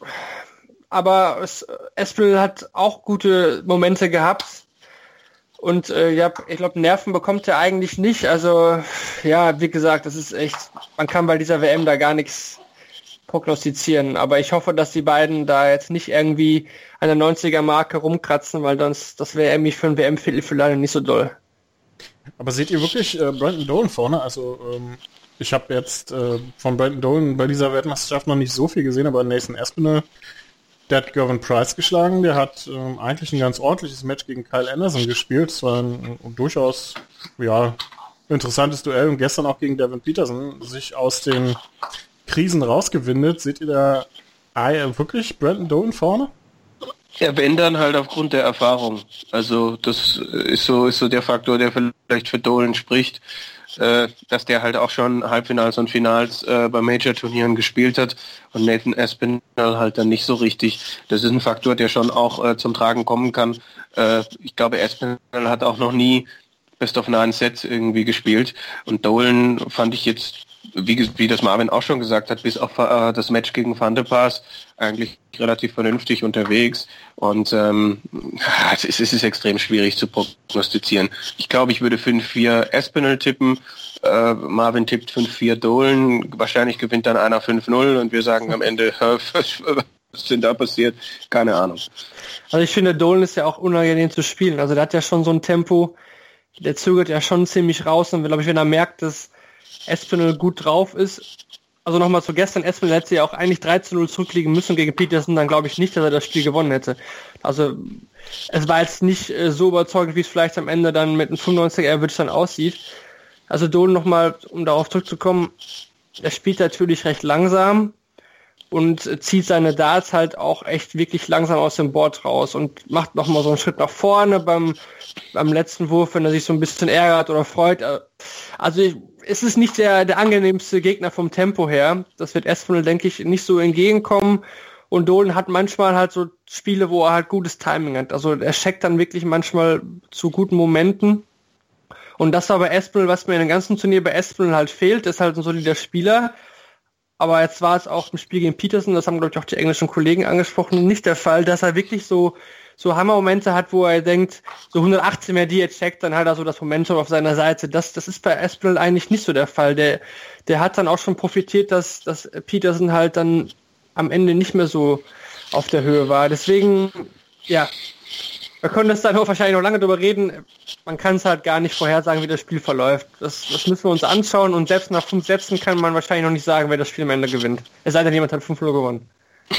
aber es, Aspinall hat auch gute Momente gehabt. Und äh, ja, ich glaube, Nerven bekommt er eigentlich nicht. Also ja, wie gesagt, das ist echt, man kann bei dieser W M da gar nichts prognostizieren. Aber ich hoffe, dass die beiden da jetzt nicht irgendwie an der neunziger-Marke rumkratzen, weil sonst das wäre irgendwie für ein W M-Viertelfinale nicht so doll. Aber seht ihr wirklich äh, Brandon Dolan vorne? Also ähm, ich habe jetzt äh, von Brandon Dolan bei dieser Weltmeisterschaft noch nicht so viel gesehen, aber Nathan Aspinall, der hat Gervin Price geschlagen, der hat ähm, eigentlich ein ganz ordentliches Match gegen Kyle Anderson gespielt. Es war ein, ein durchaus ja, interessantes Duell und gestern auch gegen Devin Peterson sich aus den Krisen rausgewindet. Seht ihr da ah, ja, wirklich Brandon Dolan vorne? Ja, wenn dann halt aufgrund der Erfahrung. Also das ist so, ist so der Faktor, der vielleicht für Dolan spricht, äh, dass der halt auch schon Halbfinals und Finals äh, bei Major-Turnieren gespielt hat und Nathan Aspinall halt dann nicht so richtig. Das ist ein Faktor, der schon auch äh, zum Tragen kommen kann. Äh, ich glaube, Aspinall hat auch noch nie Best of Nine Sets irgendwie gespielt und Dolan fand ich jetzt, wie, wie das Marvin auch schon gesagt hat, bis auf äh, das Match gegen Van der Paas eigentlich relativ vernünftig unterwegs und ähm, es, ist, es ist extrem schwierig zu prognostizieren. Ich glaube, ich würde fünf vier Aspinall tippen, äh, Marvin tippt fünf vier Dolan, wahrscheinlich gewinnt dann einer fünf null und wir sagen am Ende, was ist denn da passiert? Keine Ahnung. Also ich finde, Dolan ist ja auch unangenehm zu spielen, also der hat ja schon so ein Tempo, der zögert ja schon ziemlich raus und glaube ich, wenn er merkt, dass Aspinall gut drauf ist, also nochmal zu gestern, Espinel hätte ja auch eigentlich drei zu null zurückliegen müssen gegen Peterson, dann glaube ich nicht, dass er das Spiel gewonnen hätte. Also es war jetzt nicht äh, so überzeugend, wie es vielleicht am Ende dann mit einem fünfundneunziger Average dann aussieht. Also Dolan nochmal, um darauf zurückzukommen, er spielt natürlich recht langsam und äh, zieht seine Darts halt auch echt wirklich langsam aus dem Board raus und macht nochmal so einen Schritt nach vorne beim, beim letzten Wurf, wenn er sich so ein bisschen ärgert oder freut. Also ich, es ist nicht der, der angenehmste Gegner vom Tempo her. Das wird Espinel, denke ich, nicht so entgegenkommen. Und Dolan hat manchmal halt so Spiele, wo er halt gutes Timing hat. Also er checkt dann wirklich manchmal zu guten Momenten. Und das war bei Espinel, was mir in dem ganzen Turnier bei Espinel halt fehlt, ist halt ein solider Spieler. Aber jetzt war es auch im Spiel gegen Peterson, das haben, glaube ich, auch die englischen Kollegen angesprochen, nicht der Fall, dass er wirklich so so Hammermomente hat, wo er denkt, so hundertachtzehn mehr die jetzt checkt, dann hat er so das Momentum auf seiner Seite. Das, das ist bei Espinel eigentlich nicht so der Fall. Der, der hat dann auch schon profitiert, dass, dass Peterson halt dann am Ende nicht mehr so auf der Höhe war. Deswegen, ja, wir können das dann auch wahrscheinlich noch lange drüber reden. Man kann es halt gar nicht vorhersagen, wie das Spiel verläuft. Das, das müssen wir uns anschauen und selbst nach fünf Sätzen kann man wahrscheinlich noch nicht sagen, wer das Spiel am Ende gewinnt. Es sei denn, jemand hat fünf null gewonnen.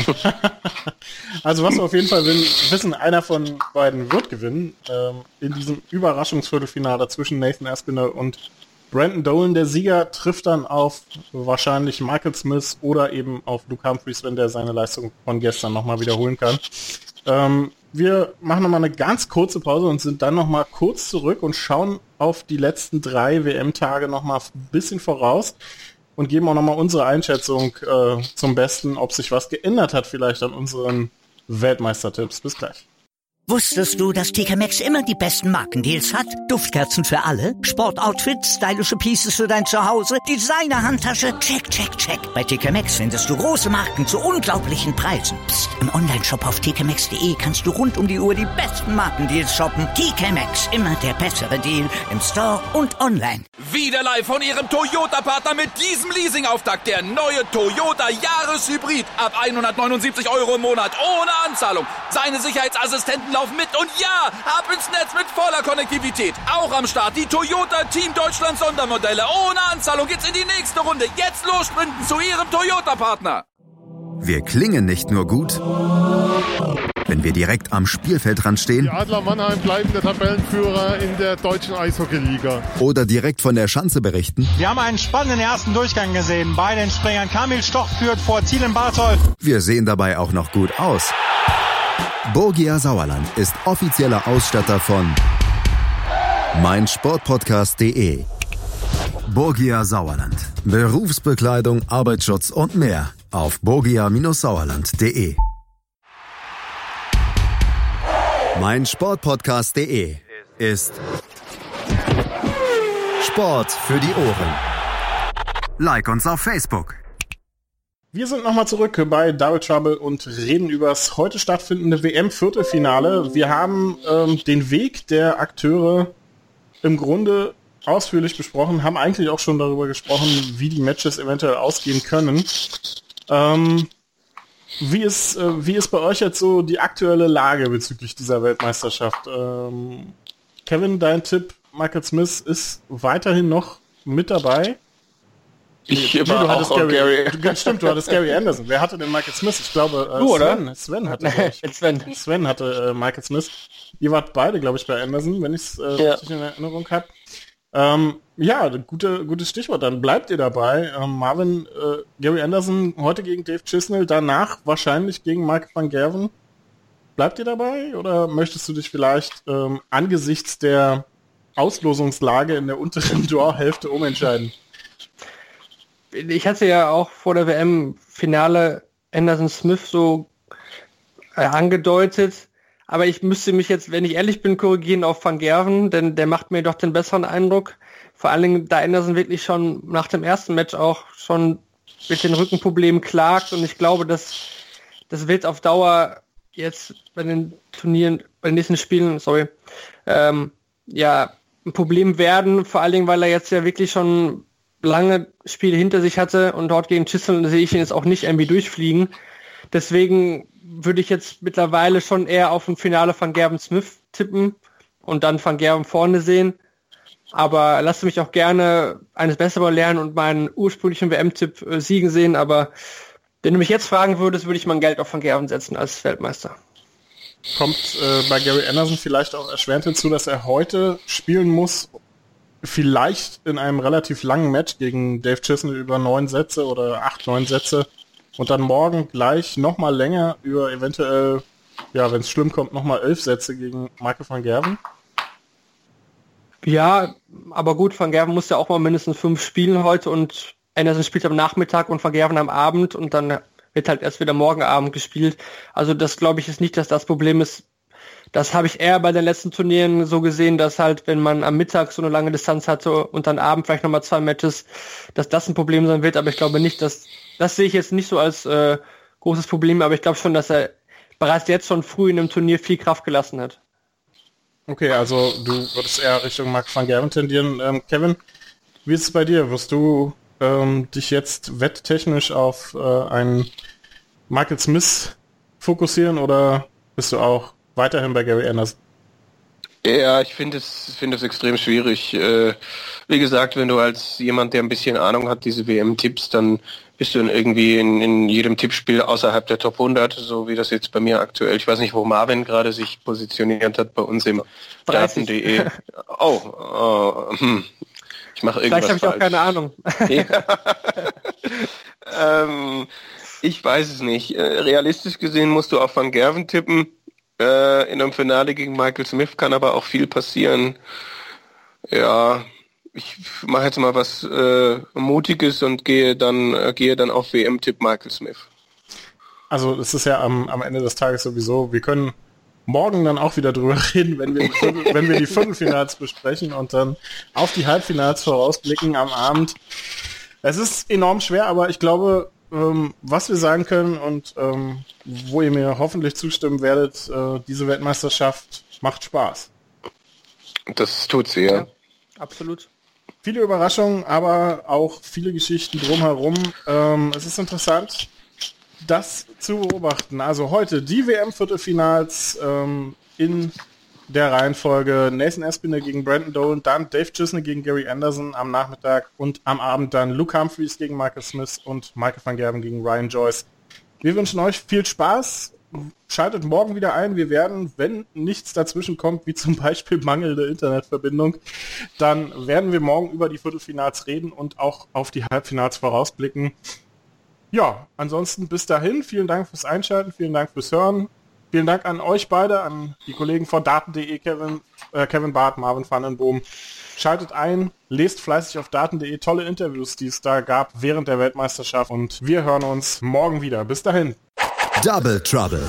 Also was wir auf jeden Fall wissen, einer von beiden wird gewinnen. Ähm, in diesem Überraschungsviertelfinale zwischen Nathan Aspinall und Brandon Dolan. Der Sieger trifft dann auf wahrscheinlich Michael Smith oder eben auf Luke Humphries, wenn der seine Leistung von gestern nochmal wiederholen kann. Ähm, wir machen nochmal eine ganz kurze Pause und sind dann nochmal kurz zurück und schauen auf die letzten drei W M-Tage nochmal ein bisschen voraus. Und geben auch nochmal unsere Einschätzung äh, zum Besten, ob sich was geändert hat vielleicht an unseren Weltmeistertipps. Bis gleich. Wusstest du, dass T K Maxx immer die besten Markendeals hat? Duftkerzen für alle, Sportoutfits, stylische Pieces für dein Zuhause, Designer-Handtasche, check, check, check. Bei T K Maxx findest du große Marken zu unglaublichen Preisen. Psst. Im Onlineshop auf t k maxx punkt de kannst du rund um die Uhr die besten Markendeals shoppen. T K Maxx, immer der bessere Deal im Store und online. Wieder live von ihrem Toyota-Partner mit diesem Leasing-Auftakt. Der neue Toyota Jahreshybrid. Ab hundertneunundsiebzig Euro im Monat ohne Anzahlung. Seine Sicherheitsassistenten laufen mit und ja, ab ins Netz mit voller Konnektivität. Auch am Start die Toyota Team Deutschland Sondermodelle. Ohne Anzahlung geht's in die nächste Runde. Jetzt los sprinten zu ihrem Toyota-Partner. Wir klingen nicht nur gut, wenn wir direkt am Spielfeldrand stehen. Die Adler Mannheim bleiben der Tabellenführer in der deutschen Eishockey-Liga. Oder direkt von der Schanze berichten. Wir haben einen spannenden ersten Durchgang gesehen. Bei den Springern Kamil Stoch führt vor Thielen Barthold. Wir sehen dabei auch noch gut aus. Borgia Sauerland ist offizieller Ausstatter von meinsportpodcast punkt de. Borgia Sauerland. Berufsbekleidung, Arbeitsschutz und mehr auf borgia Sauerland punkt de. meinsportpodcast punkt de ist Sport für die Ohren. Like uns auf Facebook. Wir sind nochmal zurück bei Double Trouble und reden über das heute stattfindende W M-Viertelfinale. Wir haben ähm, den Weg der Akteure im Grunde ausführlich besprochen, haben eigentlich auch schon darüber gesprochen, wie die Matches eventuell ausgehen können. Ähm, wie, ist, äh, wie ist bei euch jetzt so die aktuelle Lage bezüglich dieser Weltmeisterschaft? Ähm, Kevin, dein Tipp, Michael Smith ist weiterhin noch mit dabei? Ich nee, war du hattest auch Gary, Gary. Du, stimmt, du hattest Gary Anderson. Wer hatte denn Michael Smith? Ich glaube, äh, du, Sven, oder? Sven hatte, ich, Sven. Sven hatte äh, Michael Smith. Ihr wart beide, glaube ich, bei Anderson, wenn ich es äh, Ja. richtig in Erinnerung habe. Ähm, ja, gute, gutes Stichwort. Dann bleibt ihr dabei. Ähm, Marvin, äh, Gary Anderson heute gegen Dave Chisnell, danach wahrscheinlich gegen Mike van Gerwen. Bleibt ihr dabei oder möchtest du dich vielleicht ähm, angesichts der Auslosungslage in der unteren Draw-Hälfte umentscheiden? Ich hatte ja auch vor der W M-Finale Anderson Smith so äh, angedeutet, aber ich müsste mich jetzt, wenn ich ehrlich bin, korrigieren auf Van Gerwen, denn der macht mir doch den besseren Eindruck. Vor allen Dingen, da Anderson wirklich schon nach dem ersten Match auch schon mit den Rückenproblemen klagt und ich glaube, dass das wird auf Dauer jetzt bei den Turnieren, bei den nächsten Spielen, sorry, ähm, ja, ein Problem werden, vor allen Dingen, weil er jetzt ja wirklich schon lange Spiele hinter sich hatte und dort gegen Chisnell sehe ich ihn jetzt auch nicht irgendwie durchfliegen. Deswegen würde ich jetzt mittlerweile schon eher auf ein Finale von Gerben Smith tippen und dann Van Gerwen vorne sehen. Aber lasst mich auch gerne eines Besseren lernen und meinen ursprünglichen W M-Tipp äh, siegen sehen. Aber wenn du mich jetzt fragen würdest, würde ich mein Geld auf Van Gerwen setzen als Weltmeister. Kommt äh, bei Gary Anderson vielleicht auch erschwerend hinzu, dass er heute spielen muss, vielleicht in einem relativ langen Match gegen Dave Chisnell über neun Sätze oder acht, neun Sätze und dann morgen gleich nochmal länger über eventuell, ja, wenn es schlimm kommt, nochmal elf Sätze gegen Michael van Gerwen. Ja, aber gut, Van Gerwen muss ja auch mal mindestens fünf spielen heute und Anderson spielt am Nachmittag und Van Gerwen am Abend und dann wird halt erst wieder morgen Abend gespielt. Also das glaube ich ist nicht, dass das Problem ist. Das habe ich eher bei den letzten Turnieren so gesehen, dass halt, wenn man am Mittag so eine lange Distanz hatte und dann Abend vielleicht nochmal zwei Matches, dass das ein Problem sein wird. Aber ich glaube nicht, dass, das sehe ich jetzt nicht so als äh, großes Problem, aber ich glaube schon, dass er bereits jetzt schon früh in einem Turnier viel Kraft gelassen hat. Okay, also du würdest eher Richtung Mark van Gerwen tendieren. Ähm, Kevin, wie ist es bei dir? Wirst du ähm, dich jetzt wetttechnisch auf äh, einen Michael Smith fokussieren oder bist du auch weiterhin bei Gary Anderson? Ja, ich finde es finde es extrem schwierig. Äh, wie gesagt, wenn du als jemand, der ein bisschen Ahnung hat, diese W M-Tipps, dann bist du in irgendwie in, in jedem Tippspiel außerhalb der Top hundert, so wie das jetzt bei mir aktuell. Ich weiß nicht, wo Marvin gerade sich positioniert hat bei uns im Daten punkt de. Oh, oh hm. Ich mache irgendwas Vielleicht habe ich auch keine Ahnung. ähm, ich weiß es nicht. Realistisch gesehen musst du auf Van Gerwen tippen. Äh, in einem Finale gegen Michael Smith kann aber auch viel passieren. Ja, ich mache jetzt mal was äh, Mutiges und gehe dann äh, gehe dann auf W M-Tipp Michael Smith. Also es ist ja am, am Ende des Tages sowieso, wir können morgen dann auch wieder drüber reden, wenn wir, die, wenn wir die Viertelfinals besprechen und dann auf die Halbfinals vorausblicken am Abend. Es ist enorm schwer, aber ich glaube, ähm, was wir sagen können und ähm, wo ihr mir hoffentlich zustimmen werdet, äh, diese Weltmeisterschaft macht Spaß. Das tut sie, ja. ja. Absolut. Viele Überraschungen, aber auch viele Geschichten drumherum. Ähm, es ist interessant, das zu beobachten. Also heute die W M-Viertelfinals ähm, in der Reihenfolge Nathan Aspinall gegen Brandon Dolan, dann Dave Chisnell gegen Gary Anderson am Nachmittag und am Abend dann Luke Humphries gegen Michael Smith und Michael van Gerwen gegen Ryan Joyce. Wir wünschen euch viel Spaß. Schaltet morgen wieder ein. Wir werden, wenn nichts dazwischen kommt, wie zum Beispiel mangelnde Internetverbindung, dann werden wir morgen über die Viertelfinals reden und auch auf die Halbfinals vorausblicken. Ja, ansonsten bis dahin. Vielen Dank fürs Einschalten, vielen Dank fürs Hören. Vielen Dank an euch beide, an die Kollegen von Daten punkt de, Kevin, äh, Kevin Barth, Marvin Vandenboom. Schaltet ein, lest fleißig auf Daten punkt de, tolle Interviews, die es da gab während der Weltmeisterschaft und wir hören uns morgen wieder. Bis dahin. Double Trouble.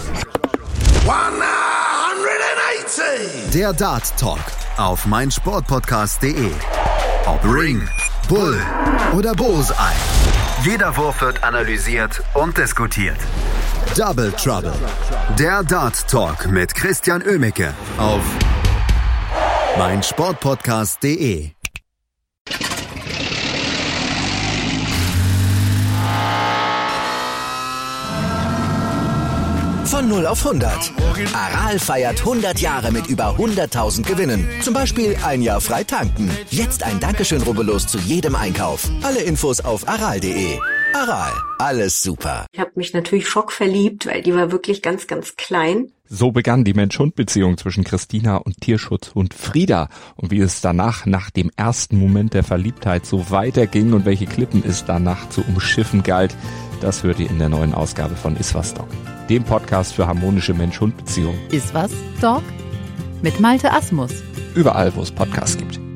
hundertachtzig. Der Dart Talk auf meinsportpodcast punkt de. Ob Ring, Bull oder Bullseye. Jeder Wurf wird analysiert und diskutiert. Double Trouble. Der Dart Talk mit Christian Oemicke auf meinsportpodcast punkt de. Von null auf hundert. Aral feiert hundert Jahre mit über hunderttausend Gewinnen. Zum Beispiel ein Jahr frei tanken. Jetzt ein Dankeschön, rubbellos zu jedem Einkauf. Alle Infos auf aral punkt de. Aral, alles super. Ich habe mich natürlich schockverliebt, weil die war wirklich ganz, ganz klein. So begann die Mensch-Hund-Beziehung zwischen Christina und Tierschutzhund Frieda. Und wie es danach, nach dem ersten Moment der Verliebtheit, so weiterging und welche Klippen es danach zu umschiffen galt, das hört ihr in der neuen Ausgabe von Iswas Dog, dem Podcast für harmonische Mensch-Hund-Beziehungen. Iswas Dog mit Malte Asmus. Überall, wo es Podcasts gibt.